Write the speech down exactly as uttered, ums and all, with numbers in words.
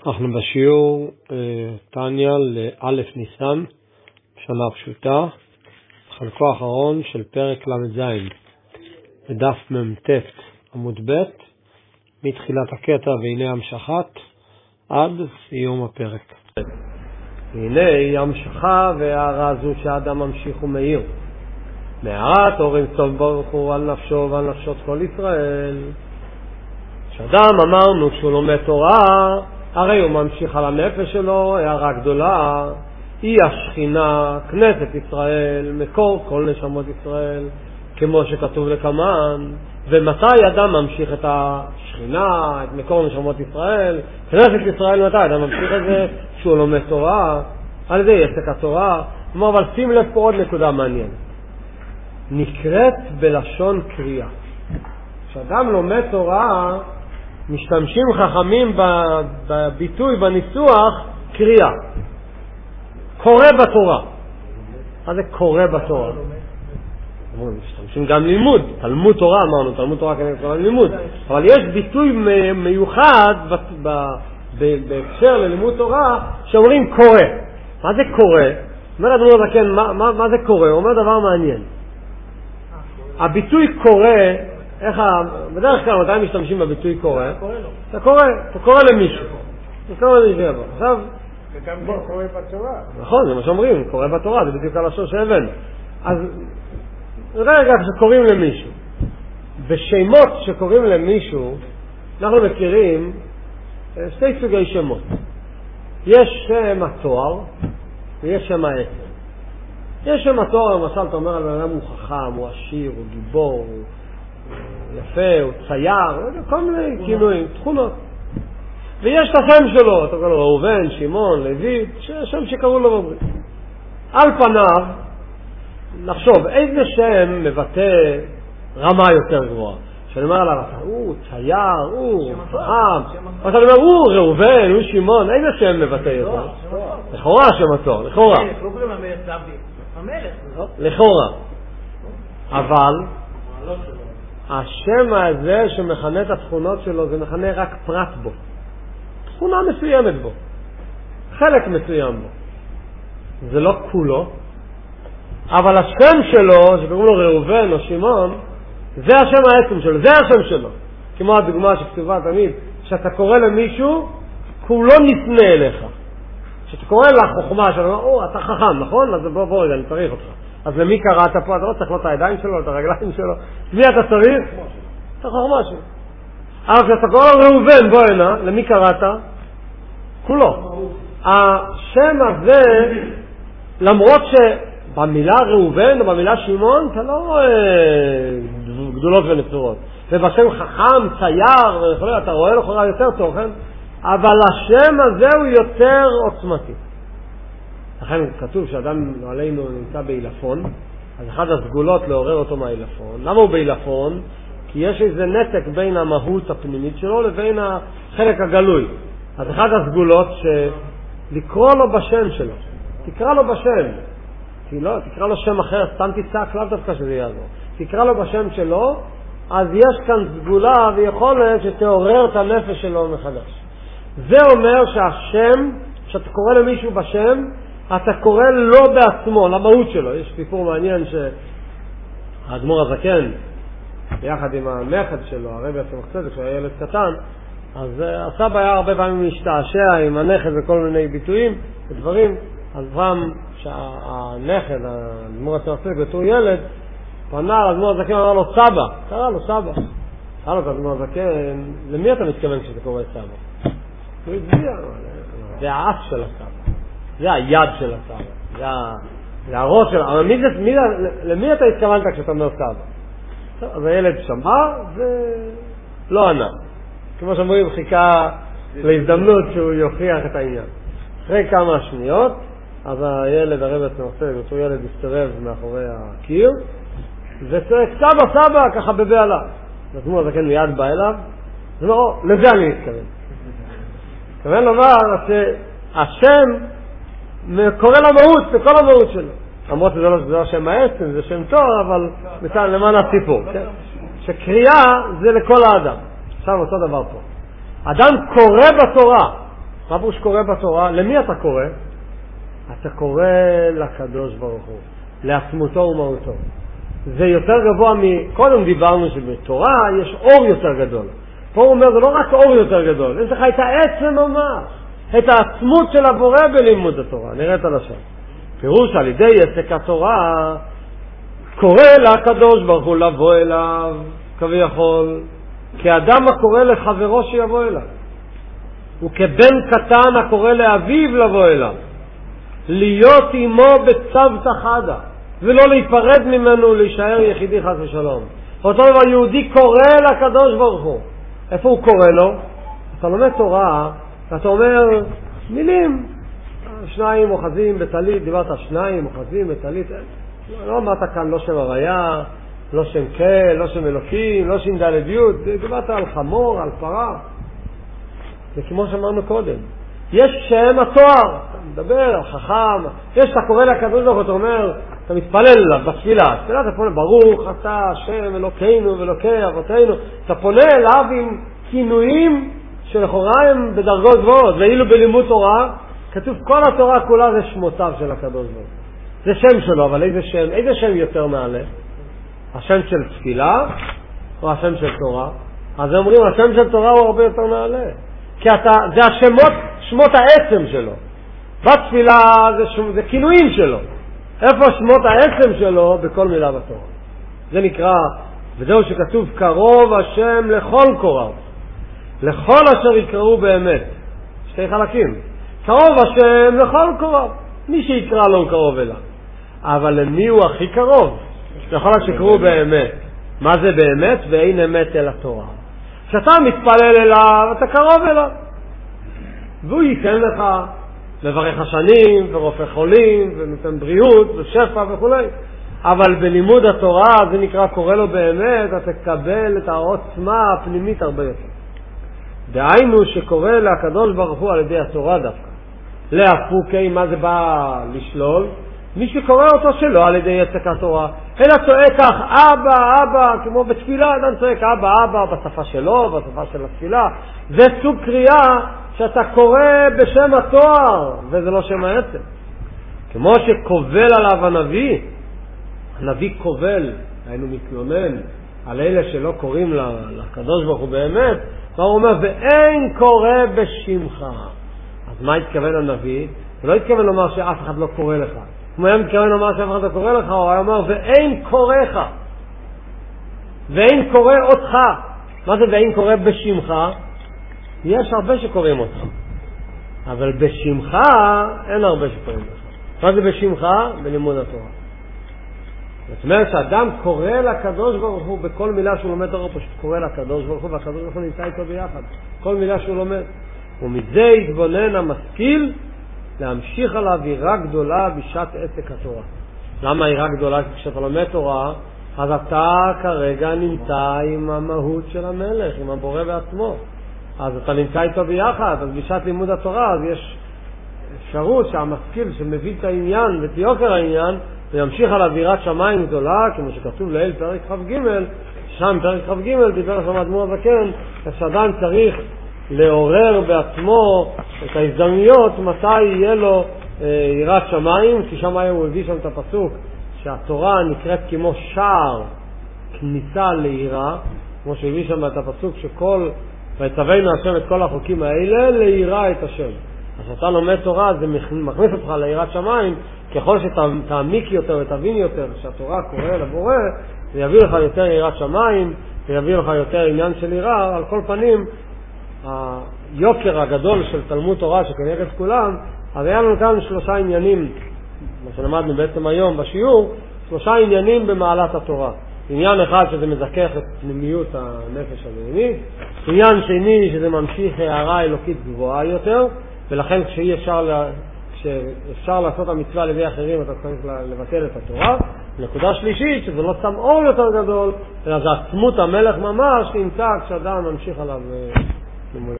אנחנו בשיעור תניה לאלף ניסן, שנה פשוטה, חלקו האחרון של פרק למד זין, בדף ממתת עמוד ב', מתחילת הקטע והנה המשכת עד סיום הפרק. הנה המשכה והערה זו שהאדם ממשיך ומאיר. מערת אורים טוב ברוך הוא על נפשו ועל נפשות כל ישראל. כשאדם אמרנו שהוא לומד תורה, הרי הוא ממשיך על הנפש שלו, הערה גדולה, היא השכינה, כנסת ישראל, מקור כל נשמות ישראל, כמו שכתוב לקמן. ומתי אדם ממשיך את השכינה, את מקור נשמות ישראל, כנסת ישראל, מתי אדם ממשיך את זה? שהוא לומד תורה, על זה יסק התורה. כלומר, אבל שים לב פה עוד נקודה מעניין. נקראת בלשון קריאה. כשאדם לומד תורה, משתמשים חכמים בביטוי, בניסוח, קריאה. קורא בתורה. מה זה קורא בתורה? משתמשים גם לימוד. תלמוד תורה אמרנו, תלמוד תורה כנראה לימוד. אבל יש ביטוי מיוחד בהקשר ללימוד תורה שאומרים קורא. מה זה קורא? אומר אדמו"ר הזקן, מה, מה, מה זה קורא? הוא אומר דבר מעניין. הביטוי קורא, איך ה... בדרך כלל מתי משתמשים בביטוי קורא? אתה קורא, אתה קורא למישהו. אתה קורא למישהו. עכשיו... וגם זה קורא בתורה. נכון, זה מה שאומרים, קורא בתורה, זה בדיוק הלשון שהבן. אז רגע שקוראים למישהו. בשמות שקוראים למישהו, אנחנו מכירים שתי סוגי שמות. יש שם התואר ויש שם העצם. יש שם התואר, למשל, אתה אומר על בן אדם הוא חכם, הוא עשיר, הוא גיבור, הוא יפה, הוא צייר, כל מיני כינויים, תכונות. ויש את השם שלו, אתה קורא לו ראובן, שמעון, לוי, שם שקראו לו בברית. על פניו, נחשוב, איזה שם מבטא רמה יותר גבוהה? שאני אומר עליו, הוא צייר, הוא חכם, אבל אני אומר, הוא ראובן, הוא שמעון, איזה שם מבטא יותר? לכאורה שם התואר, לכאורה. לכאורה. אבל השם הזה שמכנה את התכונות שלו, זה מכנה רק פרט בו. תכונה מסוימת בו. חלק מסוים בו. זה לא כולו. אבל השם שלו, שקוראים לו ראובן או שמעון, זה השם העצם שלו, זה השם שלו. כמו הדוגמה שכתובה תמיד, שאתה קורא למישהו, כולו נפנה אליך. כשאתה קורא לחוכמה שלו, או, אתה חכם, נכון? אז בוא, בוא, אני צריך אותך. אז למי קראת פה? אתה לא צריך לו את הידיים שלו, את הרגליים שלו. מי אתה צריך? את החוכמה שלו. אבל כשאתה קורא לו ראובן, בוא הנה, למי קראת? כולו. השם הזה, למרות שבמילה ראובן או במילה שמעון, אתה לא רואה גדולות ונצורות. ובשם חכם, צייר, אתה רואה לו חורה יותר תוכן, אבל השם הזה הוא יותר עוצמתי. לכן כתוב שאדם עלינו נמצא באילפון, אז אחד הסגולות לעורר אותו מהאילפון. למה הוא באילפון? כי יש איזה נתק בין המהות הפנימית שלו לבין החלק הגלוי. אז אחד הסגולות שלקרוא לו בשם שלו. תקרא לו בשם. לא, תקרא לו שם אחר, סתם תצעק, לאו דווקא שזה יעזור. תקרא לו בשם שלו, אז יש כאן סגולה ויכולת שתעורר את הנפש שלו מחדש. זה אומר שהשם, שאתה קורא למישהו בשם, אתה קורא לו בעצמו, למהות שלו. יש סיפור מעניין שהאדמו"ר הזקן, יחד עם הנכד שלו, הרבי הסמך צדק, שהוא היה ילד קטן, אז הסבא היה הרבה פעמים להשתעשע עם הנכד וכל מיני ביטויים ודברים. אז פעם שהנכד, האדמו"ר הסמך צדק, בתור ילד, פנה לאדמו"ר הזקן ואמר לו סבא, קרא לו סבא. קרא לו האדמו"ר הזקן, למי אתה מתכוון כשאתה קורא סבא? הוא הצביע, זה האף של הסבא, זה היד של הסבא, זה, זה הראש של... אבל מי זה, מי זה, למי אתה התכוונת כשאתה אומר סבא? אז הילד שמע ולא ענה. כמו שאומרים, חיכה להזדמנות שהוא יוכיח את העניין. אחרי כמה שניות, אז הילד, הרב הסמך, אותו ילד הסתובב מאחורי הקיר, וצועק סבא, סבא, ככה בבעלה. אז הוא הזקן מיד בא אליו, ולא, לזה אני מתכוון. מתכוון לומר שהשם קורא למהות, בכל המהות שלו. למרות שזה לא שם העצם, זה שם טוב, אבל מצד למען הסיפור. שקריאה זה לכל האדם. עכשיו אותו דבר פה. אדם קורא בתורה, מה פירוש קורא בתורה? למי אתה קורא? אתה קורא לקדוש ברוך הוא, לעצמותו ומהותו. זה יותר גבוה מ... קודם דיברנו שבתורה יש אור יותר גדול. פה הוא אומר, זה לא רק אור יותר גדול, יש לך את העצם ממש, את העצמות של הבורא בלימוד התורה. נראה את הלשון. פירוש על ידי עסק התורה, קורא לקדוש ברוך הוא לבוא אליו, כביכול, כאדם הקורא לחברו שיבוא אליו. וכבן קטן הקורא לאביו לבוא אליו. להיות עמו בצוותא חדא, ולא להיפרד ממנו, להישאר יחידי חס ושלום. אותו דבר יהודי קורא לקדוש ברוך הוא. איפה הוא קורא לו? אתה לומד תורה, ואתה אומר מילים, שניים אוחזים בטלית, דיברת שניים אוחזים בטלית, לא אמרת כאן לא שם הוויה, לא שם כל, לא שם אלוקים, לא שם ד' י', דיברת על חמור, על פרה. זה כמו שאמרנו קודם. יש שם התואר, אתה מדבר על חכם, יש אתה קורא לקדוש ברוך הוא, אתה אומר, אתה מתפלל אליו בתפילה, תפילה אתה פונה, ברוך אתה השם אלוקינו ואלוקי אבותינו, אתה פונה אליו עם כינויים שלכאורה הם בדרגות גבוהות, ואילו בלימוד תורה, כתוב כל התורה כולה זה שמותיו של הקדוש ברוך הוא. זה שם שלו, אבל איזה שם, איזה שם יותר מעלה? השם של תפילה או השם של תורה? אז אומרים, השם של תורה הוא הרבה יותר מעלה. כי אתה, זה השמות, שמות העצם שלו. בתפילה זה, שום, זה כינויים שלו. איפה שמות העצם שלו? בכל מילה בתורה. זה נקרא, וזהו שכתוב, קרוב השם לכל קוראו. לכל אשר יקראו באמת. שתי חלקים. קרוב השם לכל קוראו. מי שיקרא לו קרוב אליו. אבל למי הוא הכי קרוב? לכל אשר יקראו באמת. מה זה באמת? ואין אמת אל התורה. כשאתה מתפלל אליו, אתה קרוב אליו. והוא ייתן לך מברך השנים, ורופא חולים, ונותן בריאות, ושפע וכו'. אבל בלימוד התורה, זה נקרא קורא לו באמת, אתה תקבל את העוצמה הפנימית הרבה יותר. דהיינו שקורא לקדוש ברוך הוא על ידי התורה דווקא. להפוקי, מה זה בא לשלול? מי שקורא אותו שלא על ידי עסק התורה, אלא צועק כך, אבא, אבא, כמו בתפילה, אדם צועק אבא, אבא, בשפה שלו, בשפה של התפילה. זה סוג קריאה שאתה קורא בשם התואר, וזה לא שם העצם. כמו שקובל עליו הנביא, הנביא קובל, היינו מתלונן על אלה שלא קוראים לקדוש ברוך הוא באמת, והוא אומר, ואין קורא בשמך. אז מה התכוון הנביא? הוא לא התכוון לומר שאף אחד לא קורא לך. הוא היה מתכוון לומר שאף אחד לא קורא לך, הוא היה אומר, ואין קוראך. ואין קורא אותך. מה זה ואין קורא בשמך? יש הרבה שקוראים אותך. אבל בשמך אין הרבה שקוראים אותך. מה זה בשמך? בלימוד התורה. זאת אומרת שאדם קורא לקדוש ברוך הוא בכל מילה שהוא לומד תורה, פשוט קורא לקדוש ברוך הוא, והקדוש ברוך הוא נמצא איתו ביחד. כל מילה שהוא לומד. ומזה יתבונן המשכיל להמשיך על האווירה גדולה בשעת עסק התורה. למה האווירה גדולה? כשאתה לומד תורה, אז אתה כרגע נמצא עם המהות של המלך, עם הבורא בעצמו. אז אתה נמצא איתו ביחד, אז בשעת לימוד התורה, אז יש אפשרות שהמשכיל שמביא את העניין ואת יוקר העניין, וימשיך על אווירת שמיים גדולה, כמו שכתוב לאל פרק כ"ג, שם פרק כ"ג דיבר שם אדמו"ר הזקן, שאדם צריך לעורר בעצמו את ההזדמנויות מתי יהיה לו אה, יראת שמיים, כי שם הוא הביא שם את הפסוק שהתורה נקראת כמו שער כניסה ליראה, כמו שהביא שם את הפסוק שכל ויצווינו השם את כל החוקים האלה ליראה את השם. אז אתה לומד תורה, זה מכניס אותך ליראת שמיים, ככל שתעמיק יותר ותבין יותר שהתורה קורא לבורא, זה יביא לך יותר יראת שמיים, זה יביא לך יותר עניין של יראה. על כל פנים היוקר הגדול של תלמוד תורה שכנראה את כולם, אז היה לנו כאן שלושה עניינים, מה שלמדנו בעצם היום בשיעור, שלושה עניינים במעלת התורה. עניין אחד שזה מזכך את פנימיות הנפש הבהמית, עניין שני שזה ממשיך הערה אלוקית גבוהה יותר, ולכן כשאי אפשר, לה, כשאפשר לעשות המצווה על ידי אחרים אתה צריך לבטל את התורה. נקודה שלישית שזה לא סתם אור יותר גדול, אלא זה עצמות המלך ממש נמצא כשאדם ממשיך עליו.